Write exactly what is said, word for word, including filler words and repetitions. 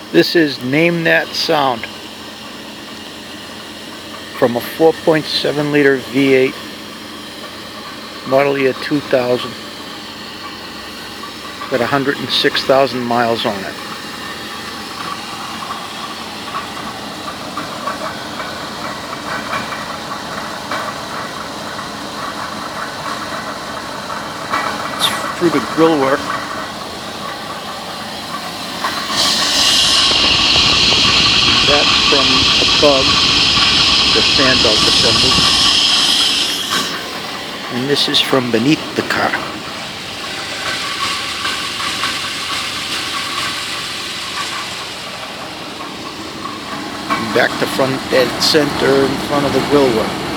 This is Name That Sound from a four point seven liter V eight model year two thousand. Got one hundred six thousand miles on it. It's through the grill work. That's from above the fan belt assembly. And this is from beneath the car. Back to front dead center in front of the grill work.